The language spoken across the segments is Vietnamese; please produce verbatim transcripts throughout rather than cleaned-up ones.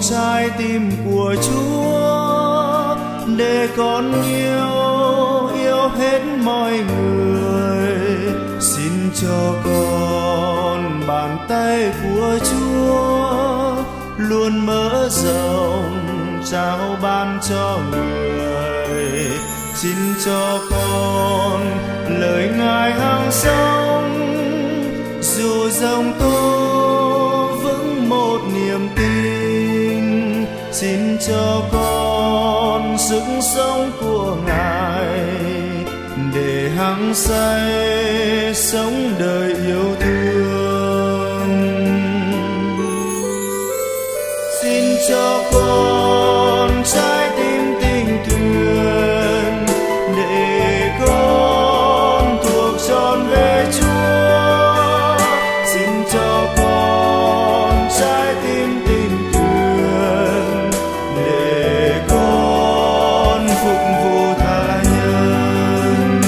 trái tim của Chúa, để con yêu yêu hết mọi người. Xin cho con bàn tay của Chúa luôn mở rộng trao ban cho người. Xin cho con lời Ngài hằng sống, dù dòng tố vững một niềm tin. Xin cho con sức sống của Ngài, để hăng say sống đời yêu thương. Xin cho con trái tim tình tuyển, để con thuộc trọn về Chúa. Xin cho con trái tim tình tuyển, để con phục vụ tha nhân.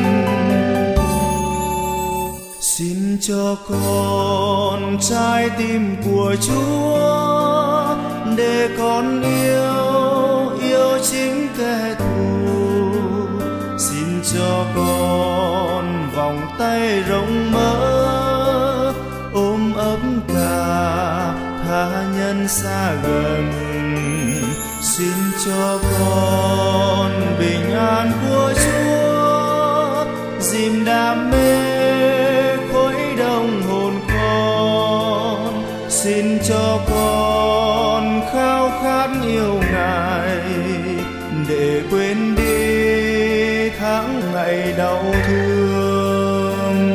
Xin cho con trái tim của Chúa, để con yêu yêu chính kẻ thù. Xin cho con vòng tay rộng mở, ôm ấp cả tha nhân xa gần. Xin cho con bình an của Chúa, dìm đam mê khuấy động hồn con. Xin cho con khao khát yêu Ngài, để quên đi tháng ngày đau thương.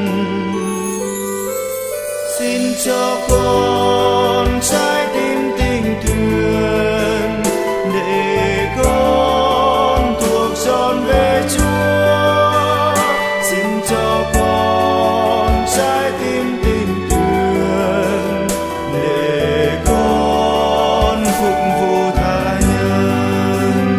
Xin cho con trái tim tình tuyển, để con thuộc trọn về Chúa. Xin cho con trái tim tình tuyển, để con phục vụ tha nhân.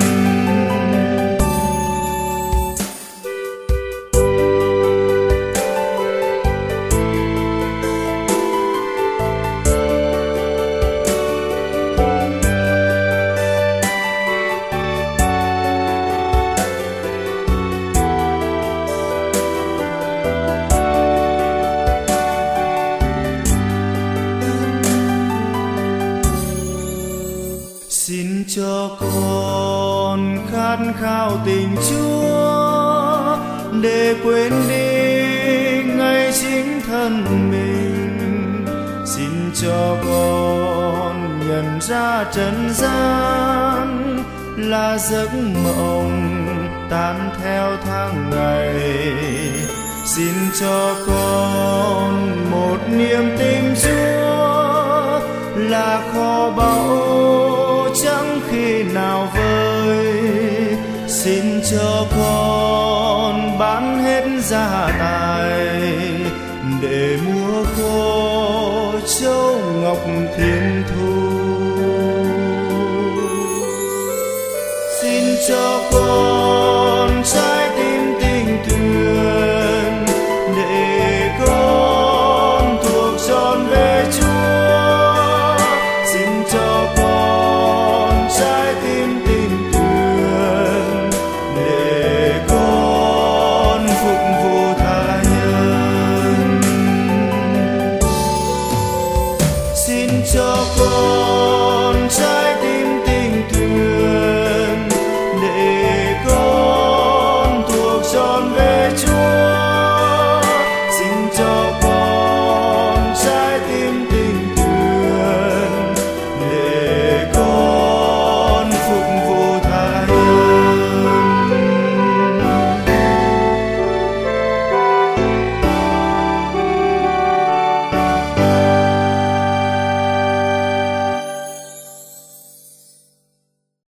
Xin cho con khát khao tình Chúa, để quên đi ngay chính thân mình. Xin cho con nhận ra trần gian là giấc mộng tan theo tháng ngày. Xin cho con một niềm tin Chúa, là kho báu chẳng khi nào vơi. Xin cho con bán hết gia tài, để mua khô châu ngọc thiên thu.